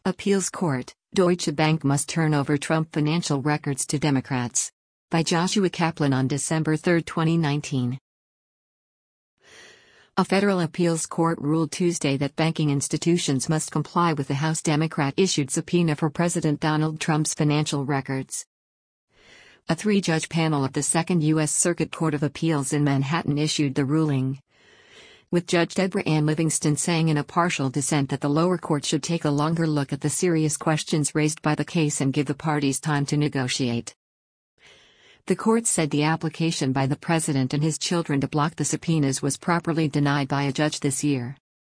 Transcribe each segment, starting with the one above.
Appeals Court, Deutsche Bank must turn over Trump financial records to Democrats. By Joshua Kaplan on December 3, 2019. A federal appeals court ruled Tuesday that banking institutions must comply with the House Democrat-issued subpoena for President Donald Trump's financial records. A three-judge panel of the Second U.S. Circuit Court of Appeals in Manhattan issued the ruling, with Judge Deborah Ann Livingston saying in a partial dissent that the lower court should take a longer look at the serious questions raised by the case and give the parties time to negotiate. The court said the application by the president and his children to block the subpoenas was properly denied by a judge this year.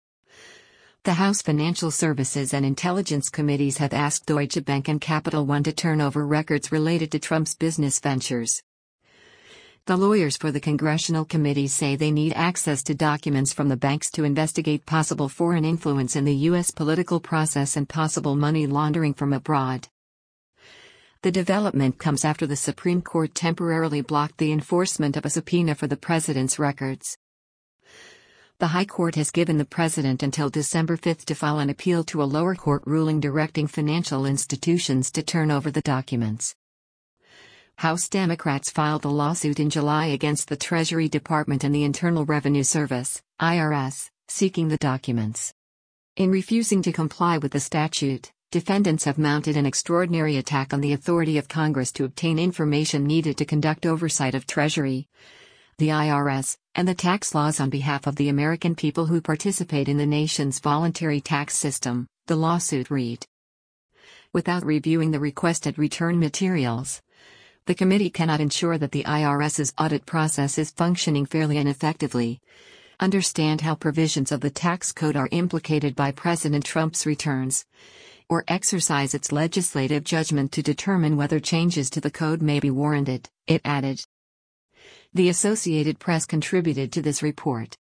The House Financial Services and Intelligence Committees have asked Deutsche Bank and Capital One to turn over records related to Trump's business ventures. The lawyers for the congressional committees say they need access to documents from the banks to investigate possible foreign influence in the U.S. political process and possible money laundering from abroad. The development comes after the Supreme Court temporarily blocked the enforcement of a subpoena for the president's records. The High Court has given the president until December 5 to file an appeal to a lower court ruling directing financial institutions to turn over the documents. House Democrats filed a lawsuit in July against the Treasury Department and the Internal Revenue Service, IRS, seeking the documents. In refusing to comply with the statute, defendants have mounted an extraordinary attack on the authority of Congress to obtain information needed to conduct oversight of Treasury, the IRS, and the tax laws on behalf of the American people who participate in the nation's voluntary tax system, the lawsuit read. Without reviewing the requested return materials, the committee cannot ensure that the IRS's audit process is functioning fairly and effectively, understand how provisions of the tax code are implicated by President Trump's returns, or exercise its legislative judgment to determine whether changes to the code may be warranted, it added. The Associated Press contributed to this report.